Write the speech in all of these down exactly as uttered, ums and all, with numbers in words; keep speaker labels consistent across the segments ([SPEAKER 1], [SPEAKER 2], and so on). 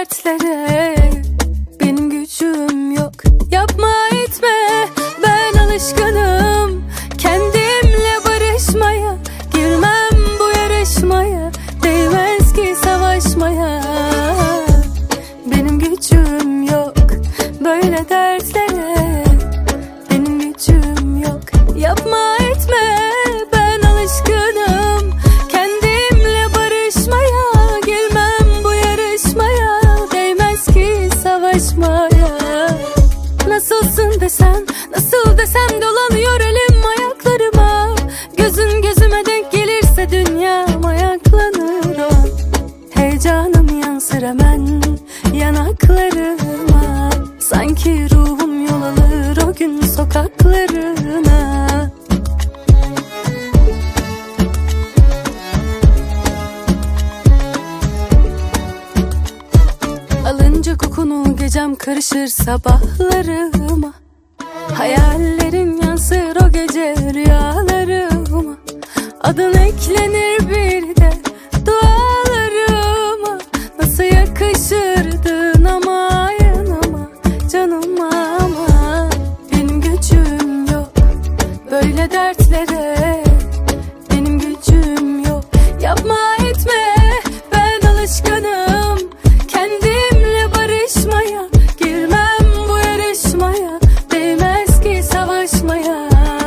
[SPEAKER 1] dertlere benim gücüm yok. Yapma etme, ben alışkınım kendimle barışmaya. Girmem bu yarışmaya, değmez ki savaşmaya. Benim gücüm yok böyle dertlere, benim gücüm yok. Yapma etme, ben alışkınım kendimle barışmaya. Girmem bu yarışmaya, değmez ki savaşmaya. Nasılsın desem, nasıl desem dolanıyor elim ayaklarıma. Gözün gözüme denk gelirse dünyam ayaklanır o. Heyecanım yansır hemen yanaklarıma. Sanki ruhum yol alır o gün sokaklarına. Alınca kokunu gecem karışır sabahlarıma. Hayallerin yansır o gece rüyalarıma. Adın eklenir bir de dualarıma. Nasıl yakışırdın ama yanıma, canıma ama. Benim gücüm yok böyle dertlere, benim gücüm yok. Yapma etme, ben alışkınım kendimle barışmaya. Girmem bu yarışmaya, değmez ki savaşmaya.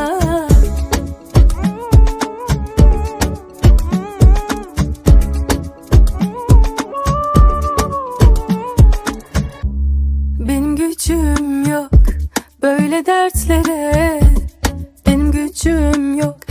[SPEAKER 1] Benim gücüm yok böyle dertlere, benim gücüm yok.